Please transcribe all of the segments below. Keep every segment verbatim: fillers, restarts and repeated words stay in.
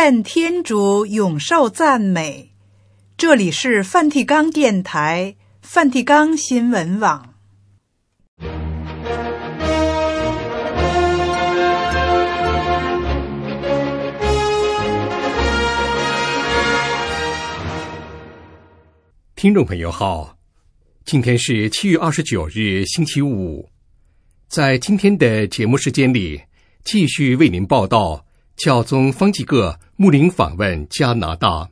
愿天主永受赞美。这里是梵蒂冈电台、梵蒂冈新闻网。 听众朋友好，今天是七月二十九日，星期五。在今天的节目时间里，继续为您报道教宗方济各牧灵访问加拿大。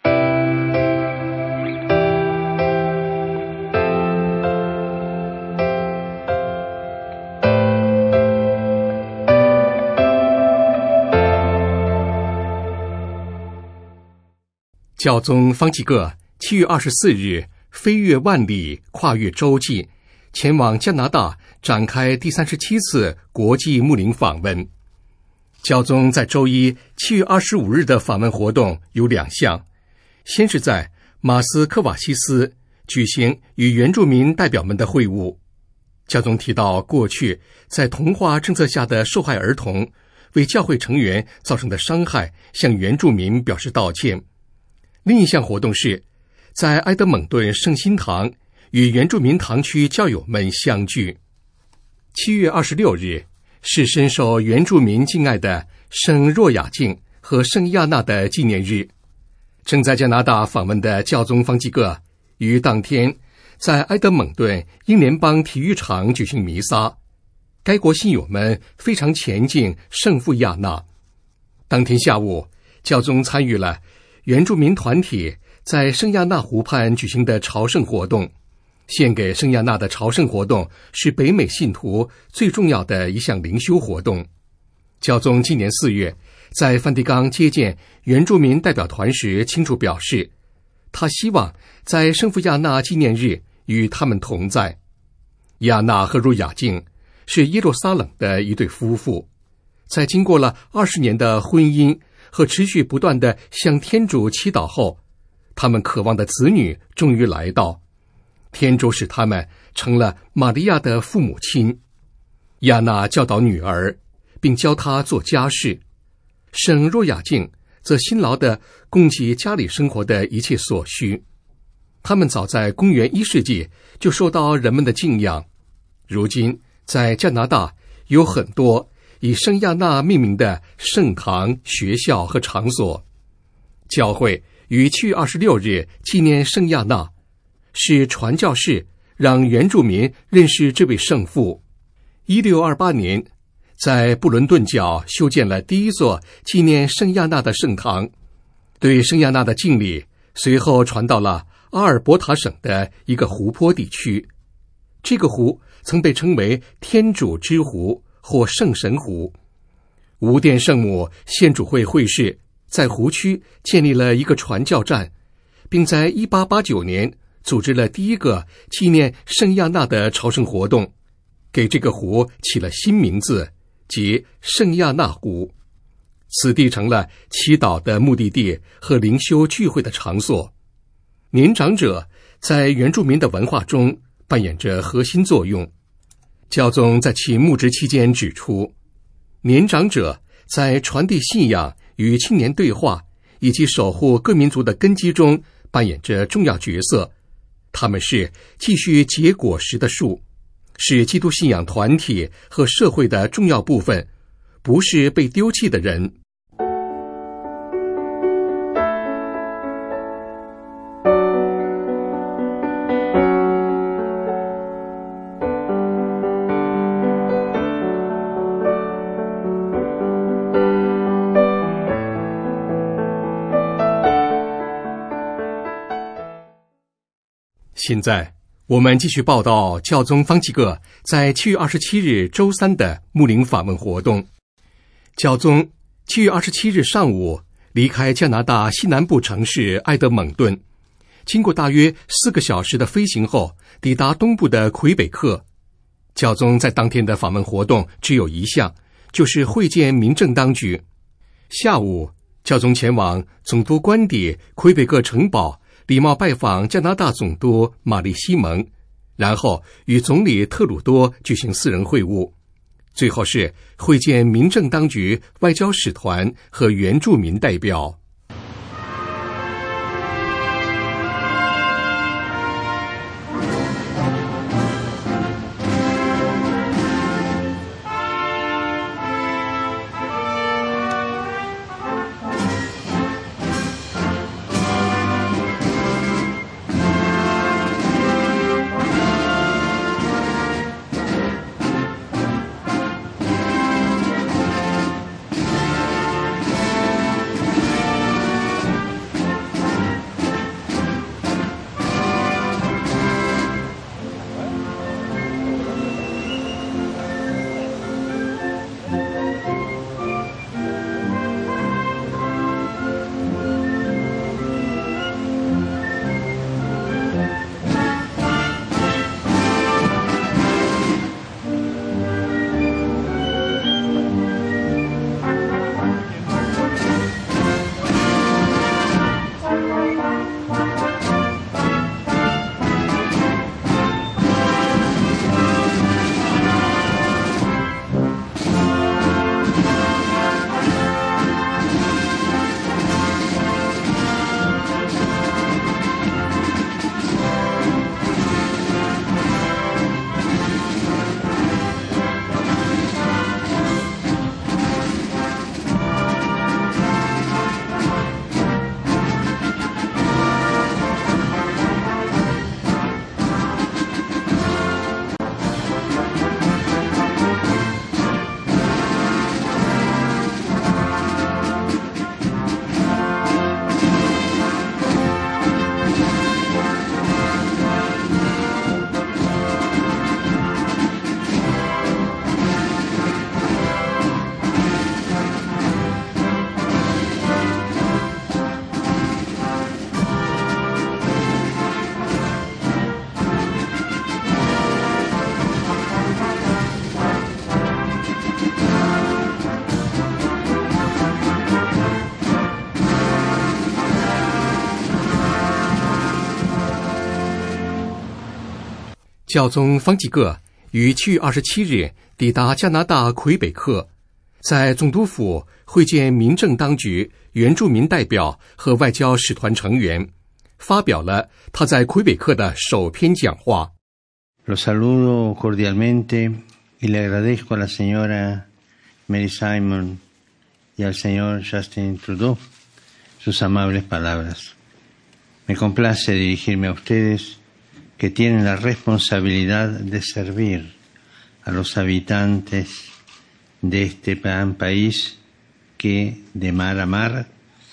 教宗方济各七月二十四日飞越万里，跨越洲际，前往加拿大展开第三十七次国际牧灵访问。教宗在周一七月二十五日的访问活动有两项，先是在马斯科瓦西斯举行与原住民代表们的会晤。教宗提到过去在同化政策下的受害儿童为教会成员造成的伤害，向原住民表示道歉。另一项活动是在埃德蒙顿圣心堂与原住民堂区教友们相聚。七月二十六日是深受原住民敬爱的圣若雅敬和圣亚纳的纪念日。正在加拿大访问的教宗方济各于当天在埃德蒙顿英联邦体育场举行弥撒，该国信友们非常虔敬圣父亚纳。当天下午，教宗参与了原住民团体在圣亚纳湖畔举行的朝圣活动。献给圣亚纳的朝圣活动是北美信徒最重要的一项灵修活动。教宗今年四月在梵蒂冈接见原住民代表团时清楚表示，他希望在圣父亚纳纪念日与他们同在。亚纳和若雅敬是耶路撒冷的一对夫妇，在经过了二十年的婚姻和持续不断的向天主祈祷后，他们渴望的子女终于来到。天主使他们成了玛利亚的父母亲。亚纳教导女儿，并教她做家事。圣若雅敬则辛劳地供给家里生活的一切所需。他们早在公元一世纪就受到人们的敬仰。如今在加拿大有很多以圣亚纳命名的圣堂、学校和场所。教会于七月二十六日纪念圣亚纳，是传教士让原住民认识这位圣父。一六二八年，在布伦顿角修建了第一座纪念圣亚纳的圣堂。对圣亚纳的敬礼随后传到了阿尔伯塔省的一个湖泊地区。这个湖曾被称为天主之湖或圣神湖。无殿圣母献主会会士在湖区建立了一个传教站，并在一八八九年组织了第一个纪念圣亚纳的朝圣活动，给这个湖起了新名字，即圣亚纳湖。此地成了祈祷的目的地和灵修聚会的场所。年长者在原住民的文化中扮演着核心作用。教宗在其牧职期间指出，年长者在传递信仰与青年对话以及守护各民族的根基中扮演着重要角色。他们是继续结果实的树，是基督信仰团体和社会的重要部分，不是被丢弃的人。现在我们继续报道教宗方济各在七月二十七日周三的牧灵访问活动。教宗七月二十七日上午离开加拿大西南部城市埃德蒙顿，经过大约四个小时的飞行后抵达东部的魁北克。教宗在当天的访问活动只有一项，就是会见民政当局。下午教宗前往总督官邸魁北克城堡礼貌拜访加拿大总督玛丽西蒙，然后与总理特鲁多举行私人会晤。 最后是会见民政当局、外交使团和原住民代表。 教宗方济各于七月二十七日抵达加拿大魁北克，在总督府会见民政当局、原住民代表和外交使团成员，发表了他在魁北克的首篇讲话。 Lo saludo cordialmente y le agradezco a la señora Mary Simon y al señor Justin Trudeau sus amables palabras. Me complace dirigirme a ustedes que tienen la responsabilidad de servir a los habitantes de este gran país que, de mar a mar,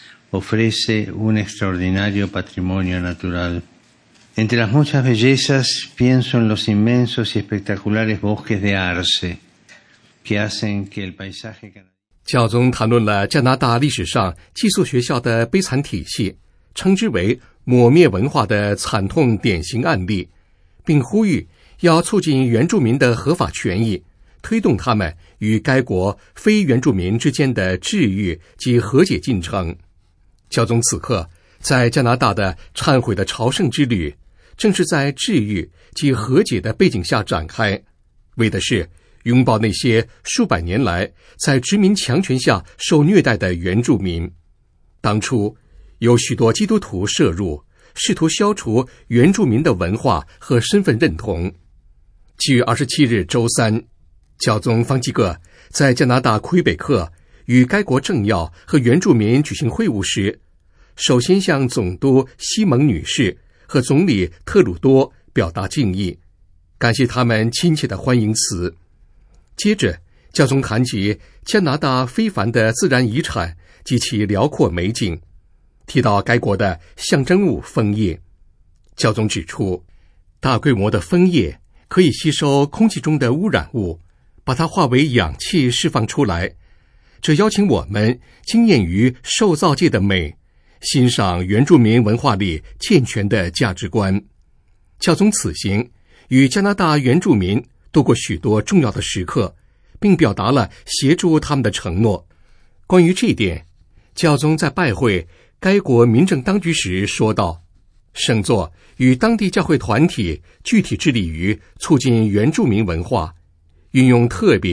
ofrece un extraordinario patrimonio natural. Entre las muchas bellezas pienso en los inmensos y espectaculares bosques de arce que hacen que el paisaje canadiense。 教宗谈论了加拿大历史上寄宿学校的悲惨体系，称之为抹灭文化的惨痛典型案例，并呼吁要促进原住民的合法权益，推动他们与该国非原住民之间的治愈及和解进程。教宗此刻在加拿大的忏悔的朝圣之旅，正是在治愈及和解的背景下展开，为的是拥抱那些数百年来在殖民强权下受虐待的原住民。当初有许多基督徒涉入，试图消除原住民的文化和身份认同。七月二十七日周三，教宗方济各在加拿大魁北克与该国政要和原住民举行会晤时，首先向总督西蒙女士和总理特鲁多表达敬意，感谢他们亲切的欢迎词。接着，教宗谈及加拿大非凡的自然遗产及其辽阔美景，提到该国的象征物枫叶。教宗指出，大规模的枫叶可以吸收空气中的污染物，把它化为氧气释放出来。这邀请我们惊艳于受造界的美，欣赏原住民文化里健全的价值观。教宗此行与加拿大原住民度过许多重要的时刻，并表达了协助他们的承诺。关于这一点，教宗在拜会该国民政当局时说道，圣座与当地教会团体具体致力于促进原住民文化，运用特别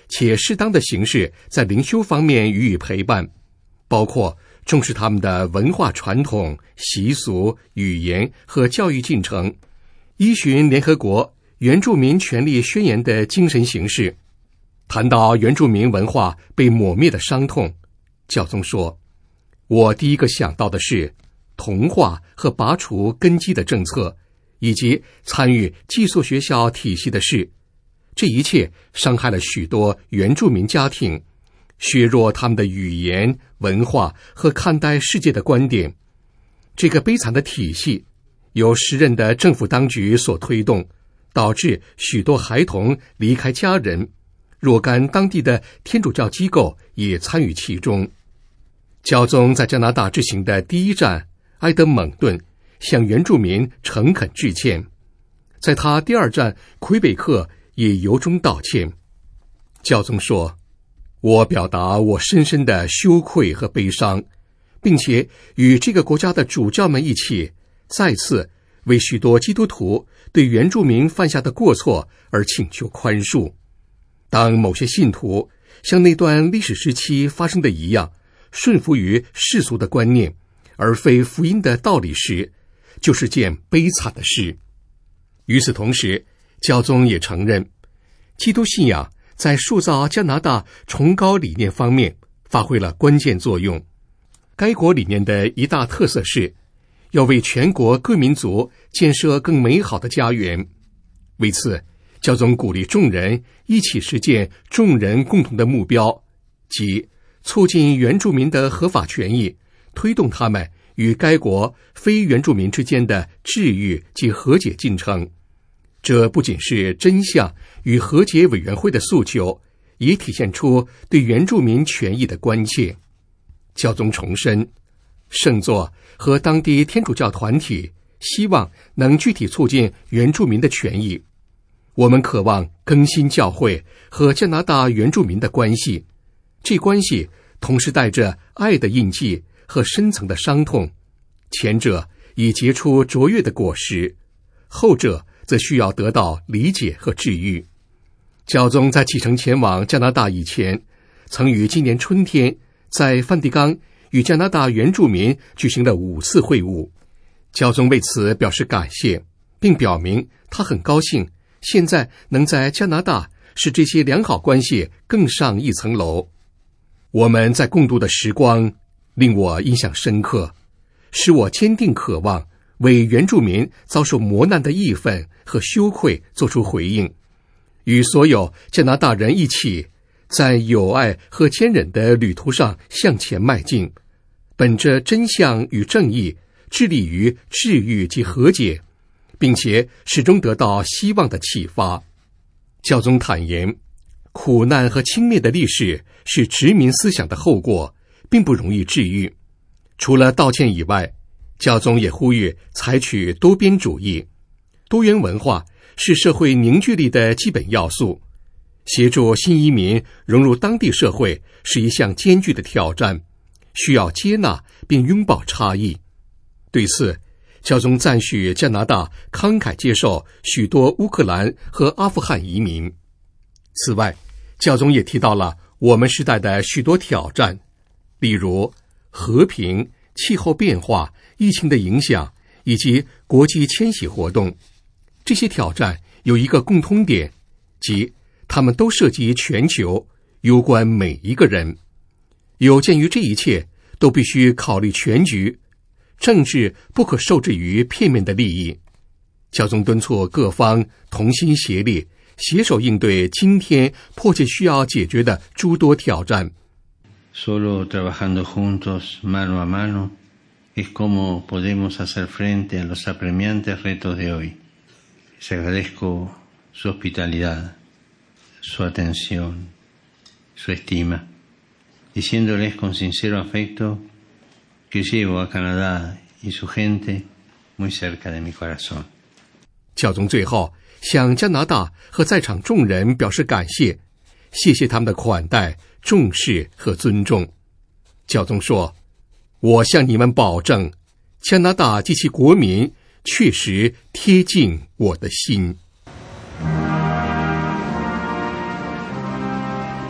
且适当的形式在灵修方面予以陪伴，包括重视他们的文化传统、习俗、语言和教育进程，依循联合国原住民权利宣言的精神形式。谈到原住民文化被抹灭的伤痛，教宗说，我第一个想到的是同化和拔除根基的政策，以及参与寄宿学校体系的事。这一切伤害了许多原住民家庭，削弱他们的语言、文化和看待世界的观点。这个悲惨的体系由时任的政府当局所推动，导致许多孩童离开家人，若干当地的天主教机构也参与其中。教宗在加拿大之行的第一站埃德蒙顿向原住民诚恳致歉，在他第二站魁北克也由衷道歉。教宗说，我表达我深深的羞愧和悲伤，并且与这个国家的主教们一起再次为许多基督徒对原住民犯下的过错而请求宽恕。当某些信徒像那段历史时期发生的一样，顺服于世俗的观念而非福音的道理时，就是件悲惨的事。与此同时，教宗也承认，基督信仰在塑造加拿大崇高理念方面发挥了关键作用。该国理念的一大特色是要为全国各民族建设更美好的家园。为此，教宗鼓励众人一起实践众人共同的目标，即促进原住民的合法权益，推动他们与该国非原住民之间的治愈及和解进程。这不仅是真相与和解委员会的诉求，也体现出对原住民权益的关切。教宗重申，圣座和当地天主教团体希望能具体促进原住民的权益。我们渴望更新教会和加拿大原住民的关系，这关系同时带着爱的印记和深层的伤痛，前者已结出卓越的果实，后者则需要得到理解和治愈。教宗在启程前往加拿大以前，曾于今年春天在梵蒂冈与加拿大原住民举行了五次会晤。教宗为此表示感谢，并表明他很高兴现在能在加拿大使这些良好关系更上一层楼。我们在共度的时光令我印象深刻，使我坚定渴望为原住民遭受磨难的义愤和羞愧做出回应，与所有加拿大人一起在友爱和坚忍的旅途上向前迈进，本着真相与正义，致力于治愈及和解，并且始终得到希望的启发。教宗坦言，苦难和轻蔑的历史是殖民思想的后果，并不容易治愈。除了道歉以外，教宗也呼吁采取多边主义。多元文化是社会凝聚力的基本要素，协助新移民融入当地社会是一项艰巨的挑战，需要接纳并拥抱差异。对此，教宗赞许加拿大慷慨接受许多乌克兰和阿富汗移民。此外，教宗也提到了我们时代的许多挑战，例如和平、气候变化、疫情的影响以及国际迁徙活动。这些挑战有一个共通点，即它们都涉及全球，攸关每一个人。有鉴于这一切，都必须考虑全局，政治不可受制于片面的利益。教宗敦促各方同心协力，携手应对今天迫切需要解决的诸多挑战。 Solo trabajando juntos, mano a mano, es como podemos hacer frente a los apremiantes retos de hoy. Les agradezco su hospitalidad, su atención, su estima, diciéndoles con sincero afecto que llevo a Canadá y su gente muy cerca de mi corazón. 教宗最后向加拿大和在场众人表示感谢，谢谢他们的款待、重视和尊重。教宗说，我向你们保证，加拿大及其国民确实贴近我的心。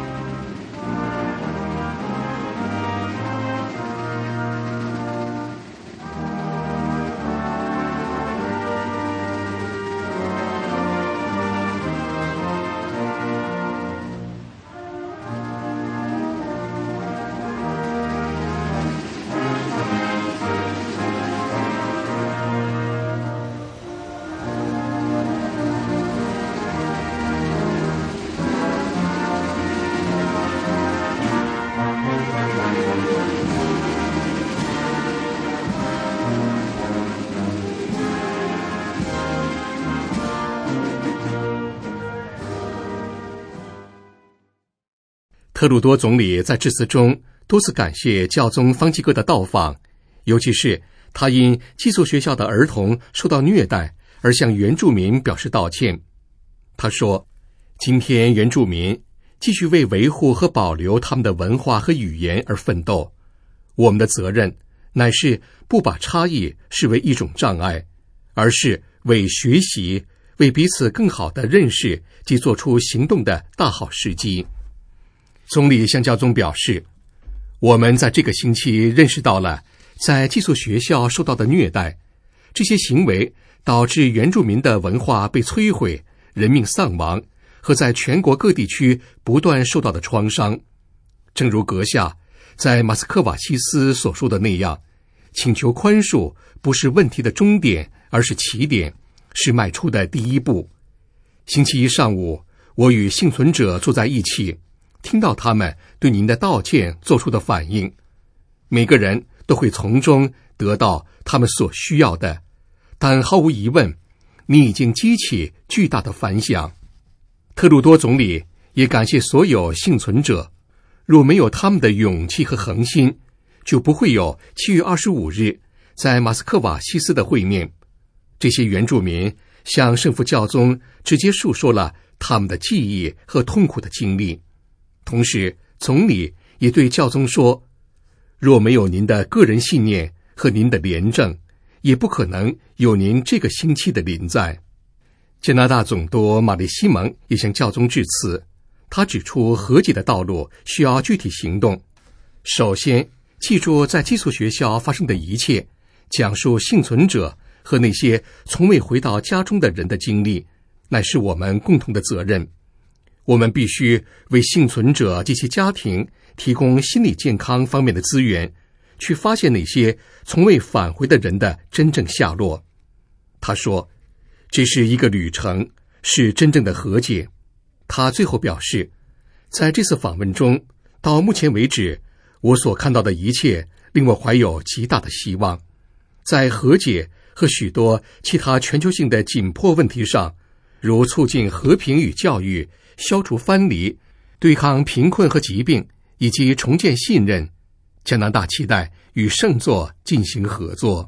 特鲁多总理在致辞中多次感谢教宗方济各的到访，尤其是他因寄宿学校的儿童受到虐待而向原住民表示道歉。他说，今天原住民继续为维护和保留他们的文化和语言而奋斗，我们的责任乃是不把差异视为一种障碍，而是为学习、为彼此更好的认识及做出行动的大好时机。总理向教宗表示，我们在这个星期认识到了在寄宿学校受到的虐待，这些行为导致原住民的文化被摧毁，人命丧亡，和在全国各地区不断受到的创伤。正如阁下在马斯科瓦西斯所说的那样，请求宽恕不是问题的终点，而是起点，是迈出的第一步。星期一上午，我与幸存者坐在一起，听到他们对您的道歉做出的反应，每个人都会从中得到他们所需要的，但毫无疑问，你已经激起巨大的反响。特鲁多总理也感谢所有幸存者，若没有他们的勇气和恒心，就不会有七月二十五日在马斯科瓦西斯的会面。这些原住民向圣父教宗直接述说了他们的记忆和痛苦的经历。同时，总理也对教宗说，若没有您的个人信念和您的廉政，也不可能有您这个星期的临在。加拿大总督玛丽西蒙也向教宗致辞，他指出和解的道路需要具体行动。首先，记住在寄宿学校发生的一切，讲述幸存者和那些从未回到家中的人的经历，乃是我们共同的责任。我们必须为幸存者及其家庭提供心理健康方面的资源，去发现那些从未返回的人的真正下落。他说，这是一个旅程，是真正的和解。他最后表示，在这次访问中，到目前为止，我所看到的一切令我怀有极大的希望。在和解和许多其他全球性的紧迫问题上，如促进和平与教育、消除藩篱、对抗贫困和疾病，以及重建信任，加拿大期待与圣座进行合作。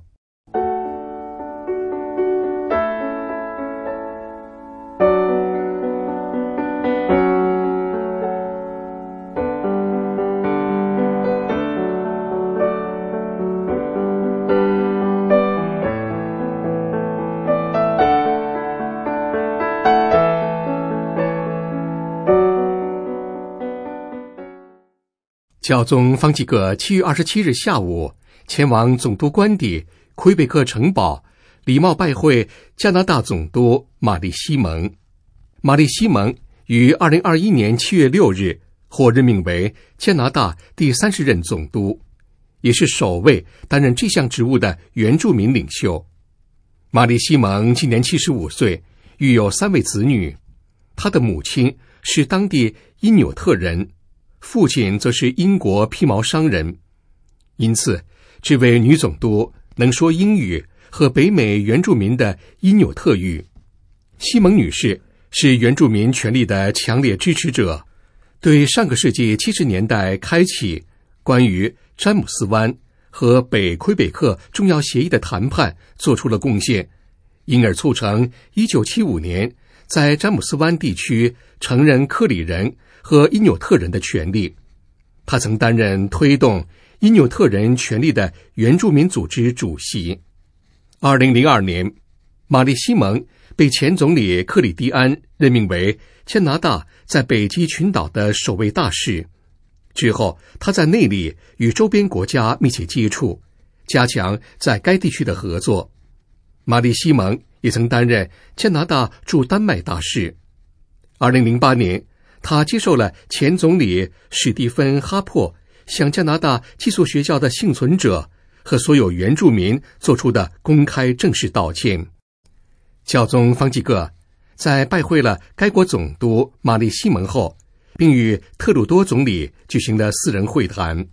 教宗方济各七月二十七日下午前往总督官邸魁北克城堡，礼貌拜会加拿大总督玛丽西蒙。玛丽西蒙于二零二一年七月六日获任命为加拿大第三十任总督，也是首位担任这项职务的原住民领袖。玛丽西蒙今年七十五岁，育有三位子女。她的母亲是当地因纽特人，父亲则是英国披毛商人，因此这位女总督能说英语和北美原住民的因纽特语。西蒙女士是原住民权利的强烈支持者，对上个世纪七十年代开启关于詹姆斯湾和北魁北克重要协议的谈判做出了贡献，因而促成一九七五年在詹姆斯湾地区承认克里人和因纽特人的权利。他曾担任推动因纽特人权利的原住民组织主席。二零零二年，玛丽西蒙被前总理克里蒂安任命为加拿大在北极群岛的首位大使。之后，他在内里与周边国家密切接触，加强在该地区的合作。玛丽西蒙也曾担任加拿大驻丹麦大使。二零零八年，他接受了前总理史蒂芬·哈珀向加拿大寄宿学校的幸存者和所有原住民做出的公开正式道歉。教宗方济各在拜会了该国总督玛丽西蒙后，并与特鲁多总理举行了私人会谈。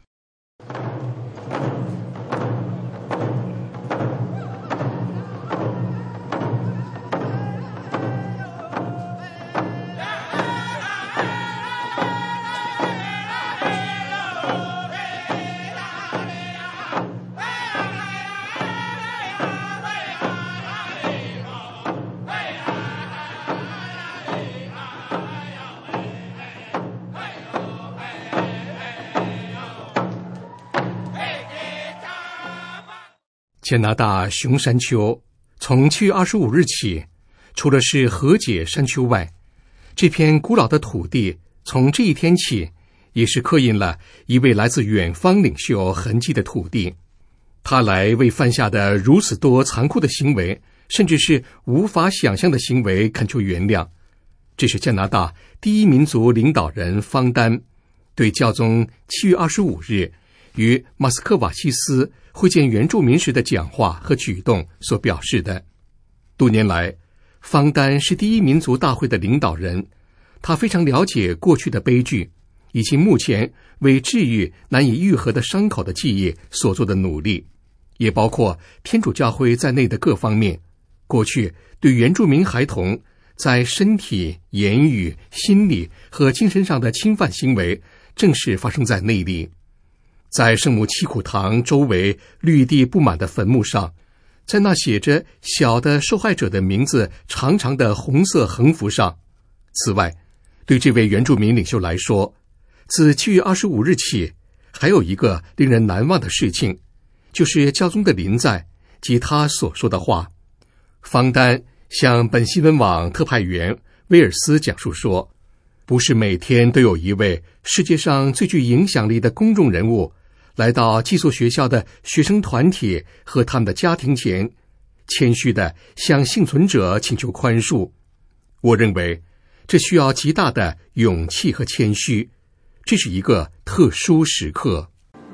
加拿大熊山丘从七月二十五日起，除了是和解山丘外，这片古老的土地从这一天起也是刻印了一位来自远方领袖痕迹的土地。他来为犯下的如此多残酷的行为，甚至是无法想象的行为恳求原谅。这是加拿大第一民族领导人方丹对教宗七月二十五日与马斯科瓦西斯会见原住民时的讲话和举动所表示的。多年来，方丹是第一民族大会的领导人，他非常了解过去的悲剧，以及目前为治愈难以愈合的伤口的记忆所做的努力，也包括天主教会在内的各方面过去对原住民孩童在身体、言语、心理和精神上的侵犯行为，正是发生在内地。在圣母七苦堂周围绿地布满的坟墓上，在那写着小的受害者的名字长长的红色横幅上。此外，对这位原住民领袖来说，自七月二十五日起，还有一个令人难忘的事情，就是教宗的临在及他所说的话。方丹向本新闻网特派员威尔斯讲述说，不是每天都有一位世界上最具影响力的公众人物来到寄宿学校的学生团体和他们的家庭前，谦虚地向幸存者请求宽恕。我认为这需要极大的勇气和谦虚，这是一个特殊时刻。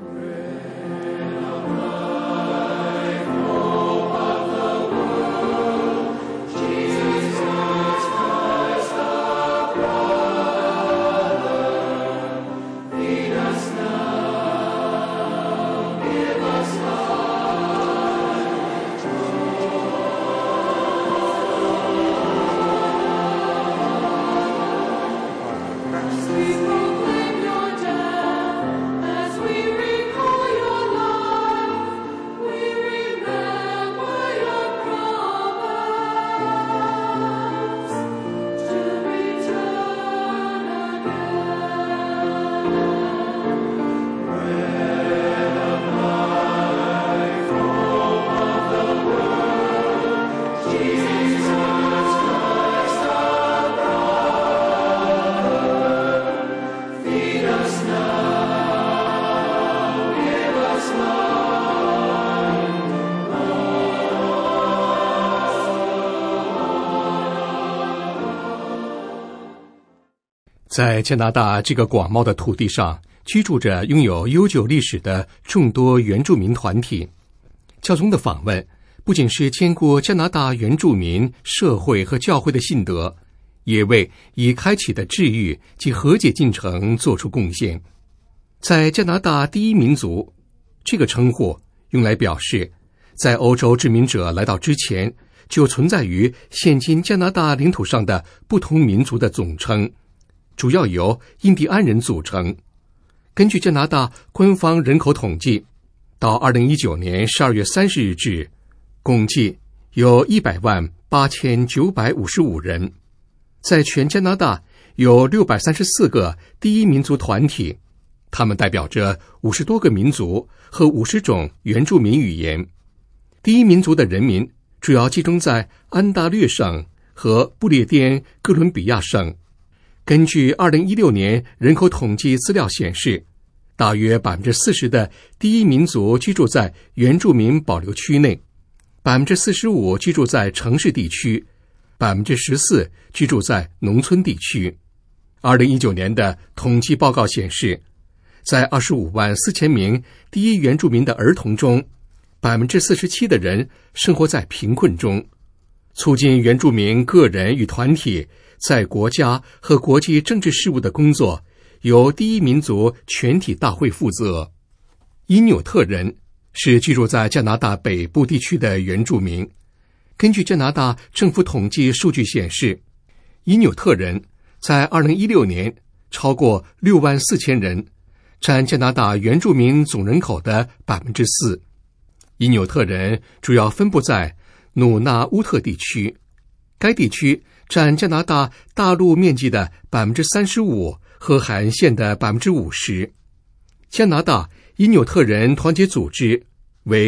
在加拿大这个广袤的土地上，居住着拥有悠久历史的众多原住民团体。教宗的访问不仅是兼顾加拿大原住民社会和教会的信德，也为已开启的治愈及和解进程做出贡献。在加拿大第一民族这个称呼用来表示在欧洲殖民者来到之前就存在于现今加拿大领土上的不同民族的总称，主要由印第安人组成。根据加拿大官方人口统计，到二零一九年十二月三十日止，共计有一百万八千九百五十五人。在全加拿大有六百三十四个第一民族团体，他们代表着五十多个民族和五十种原住民语言。第一民族的人民主要集中在安大略省和不列颠哥伦比亚省。根据二零一六年人口统计资料显示，大约 百分之四十 的第一民族居住在原住民保留区内， 百分之四十五 居住在城市地区， 百分之十四 居住在农村地区。二零一九年的统计报告显示，在二十五万四千名第一原住民的儿童中， 百分之四十七 的人生活在贫困中。促进原住民个人与团体在国家和国际政治事务的工作由第一民族全体大会负责。因纽特人是居住在加拿大北部地区的原住民。根据加拿大政府统计数据显示，因纽特人在二零一六年超过六万四千人，占加拿大原住民总人口的 百分之四。因纽特人主要分布在努纳乌特地区，该地区占加拿大大陆面积的 百分之三十五 和海岸线的 百分之五十。加拿大因纽特人团结组织为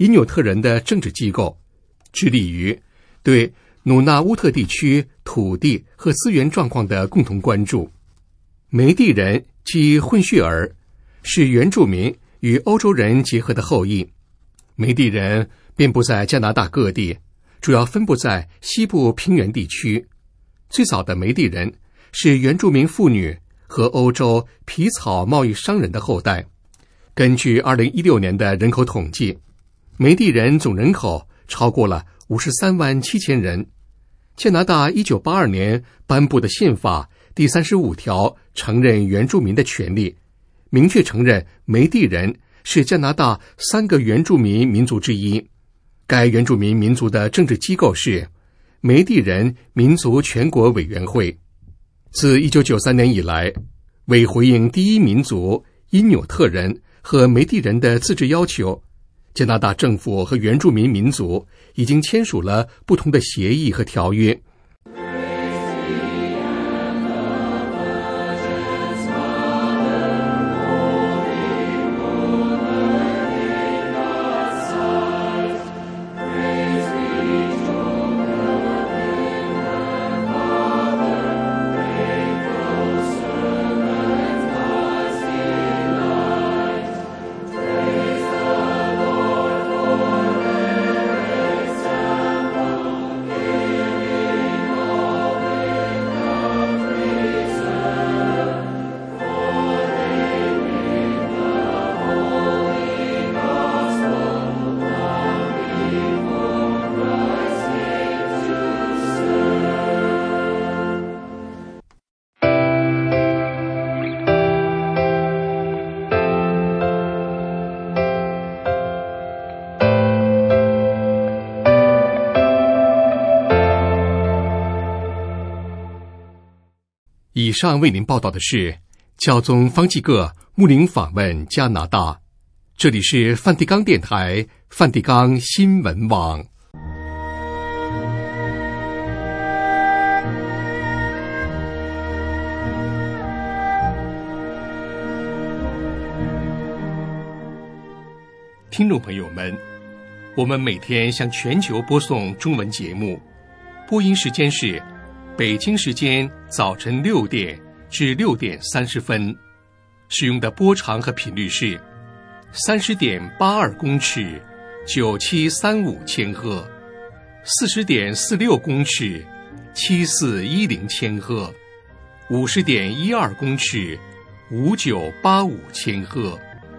因纽特人的政治机构，致力于对努纳乌特地区土地和资源状况的共同关注。梅地人及混血儿是原住民与欧洲人结合的后裔。梅地人遍布在加拿大各地，主要分布在西部平原地区。最早的梅地人是原住民妇女和欧洲皮草贸易商人的后代。根据二零一六年的人口统计，梅地人总人口超过了五十三万七千人。加拿大一九八二年颁布的宪法第三十五条承认原住民的权利，明确承认梅地人是加拿大三个原住民民族之一。该原住民民族的政治机构是梅地人民族全国委员会。自一九九三年以来，为回应第一民族因纽特人和梅地人的自治要求，加拿大政府和原住民民族已经签署了不同的协议和条约。以上为您报道的是教宗方济各牧灵访问加拿大。这里是梵蒂冈电台梵蒂冈新闻网。听众朋友们，我们每天向全球播送中文节目，播音时间是北京时间早晨六点至六点三十分，使用的波长和频率是三十点八二公尺，九七三五千赫；四十点四六公尺，七四一零千赫；五十点一二公尺，五九八五千赫。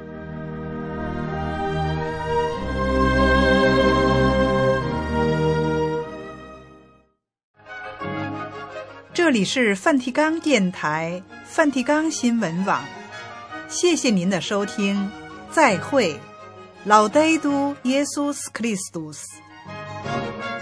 这里是梵蒂冈电台梵蒂冈新闻网，谢谢您的收听，再会。Laudetur Jesus Christus。